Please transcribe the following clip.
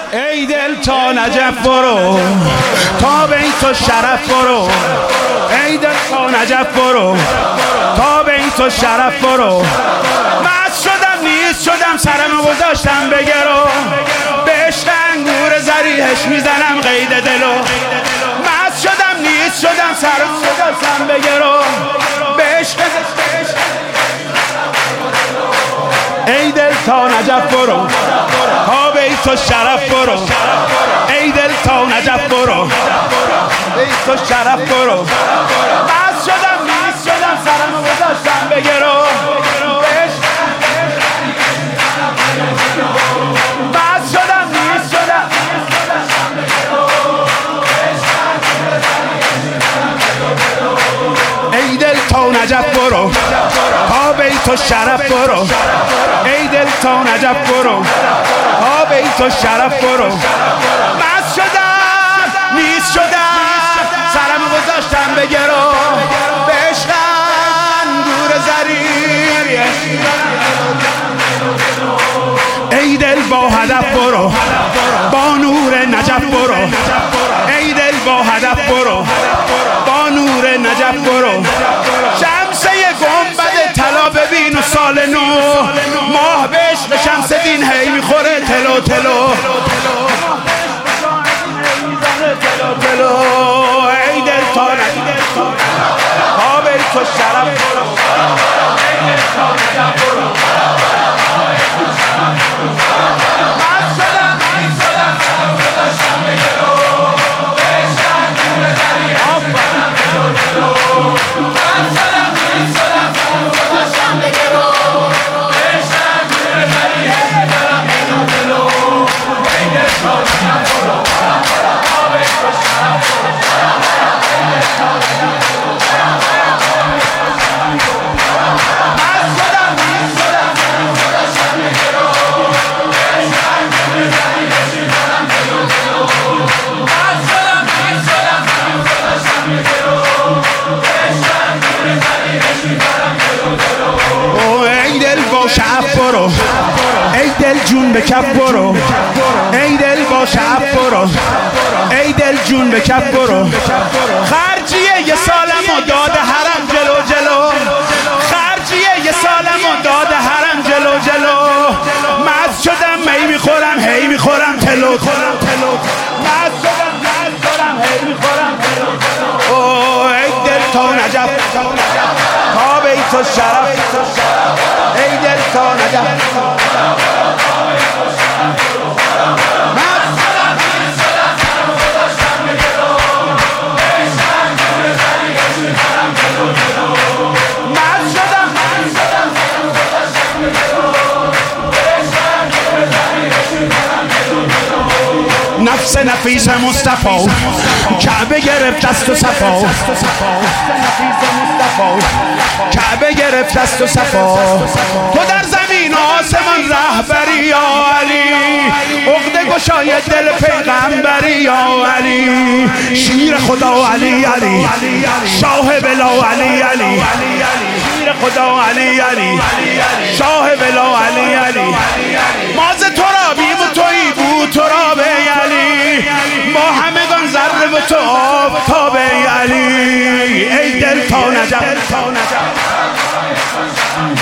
ای دل تا نجف برو، تا بیت و شرف برو. ای دل تا نجف برو، تا بیت و شرف برو. مست شدم نیست شدم سرمو گذاشتم بگرو، به عشق انگور زریحش میزنم قید دلو. مست شدم نیست شدم سرمو گذاشتم بگرو، به عشق. ای دل تا نجف برو، تا بیت و شرف برو. ای دل تا نجف برو، بیت و شرف برو. مست شدم نیست شدم سرمو گذاشتم بگرو، مست شدم نیست شدم. ای دل تا نجف برو، تا بیت و شرف برو. ای دل تا نجف برو، تا بیت و شرف برو. مست شدم نیست شدم سرمو گذاشتم بگرو، به عشق انگور زریر. ای دل با هدف برو، با نور نجف برو. ای دل با هدف برو، با نور نجف برو. شمسه گنبد طلا ببین و سال نو، ماه به عشق شمس دین هی میخوره تلو تلو. ای دل تا نجف تا بیت و شرف برو. برو ای دل جون به کف برو، ای دل با شعب برو. ای دل جون به کف برو. خرجیه یه سالمو داده حرم جلو جلو، خرجیه یه سالمو داده حرم جلو جلو. مست شدم می میخورم هی میخورم تلو. مست شدم می میخورم هی میخورم تلو. ای دل تا نجف تا بیت و شرف. ای دل تا نجف نفس نفیس مصطفی کعبه گرفت دست و صفا. کعبه گرفت دست و صفا. تو در زمین و آسمان رهبری یا علی، عقده گشای دل پیغمبری یا علی. شیر خدا علی علی، شاه بلا علی علی. شیر خدا علی علی، شاه بلا علی علی. ماز ترابیم و تویی بود تراب علی، ما همگان ذره و تو آفتاب علی. ای دل تا نجف